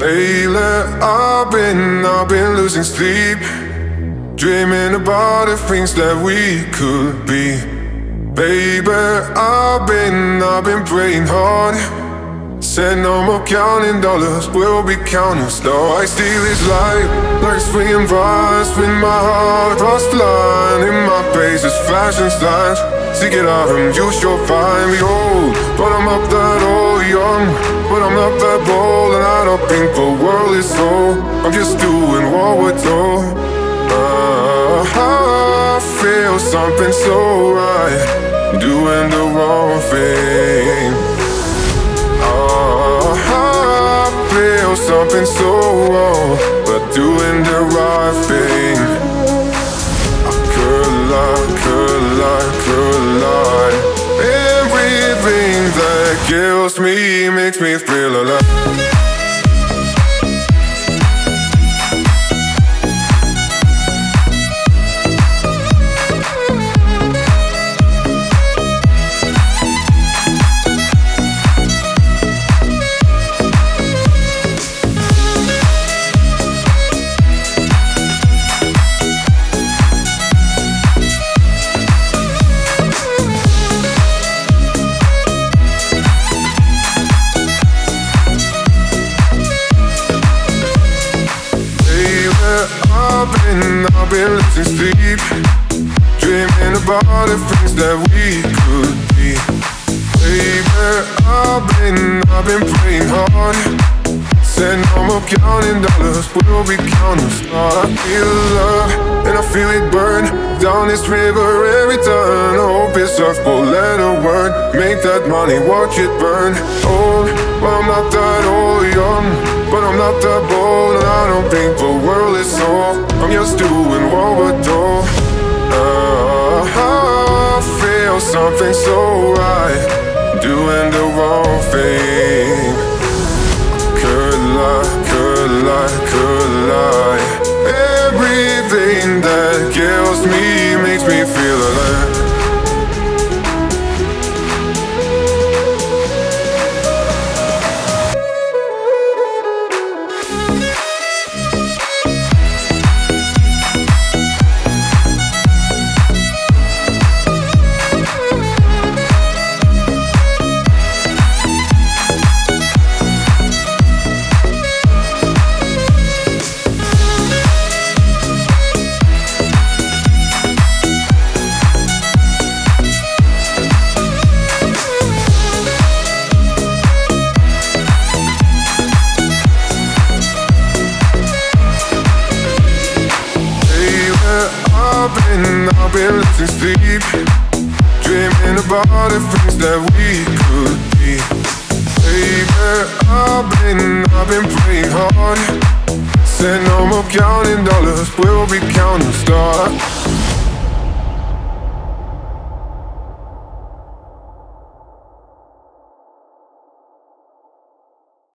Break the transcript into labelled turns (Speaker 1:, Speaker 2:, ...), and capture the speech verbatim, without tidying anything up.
Speaker 1: Lately I've been, I've been losing sleep, dreaming about the things that we could be. Baby, I've been, I've been praying hard. Said no more counting dollars, we'll be counting stars. I steal his life like swinging vines, with my heart across the line. In my face is flashing signs. Seek it out and you sure find me old, but I'm not that old, young, but I'm not that bold, and I don't think the world is so. I'm just doing what we're told. uh, I feel something so right, doing the wrong thing. uh, I feel something so wrong, but doing the right thing. I could lie, could lie, could lie. Everything that kills me makes me feel alive. I've been, I've been losing sleep, dreaming about the things that we could be. Baby, I've been, I've been praying hard. Said no more counting dollars, we'll be counting stars. I feel love, and I feel it burn down this river every turn. Hope it's a four-letter word, make that money, watch it burn. Old, but I'm not that old, young, but I'm not that bold, and I don't think the world is so. I'm just doing what we're told. uh, I feel something so right, doing the wrong thing. Could lie, could lie, could lie. Everything that kills me makes me feel alive. I've been, I've been losing sleep, dreaming about the things that we could be. Baby, I've been, I've been praying hard. Said no more counting dollars, we'll be counting stars.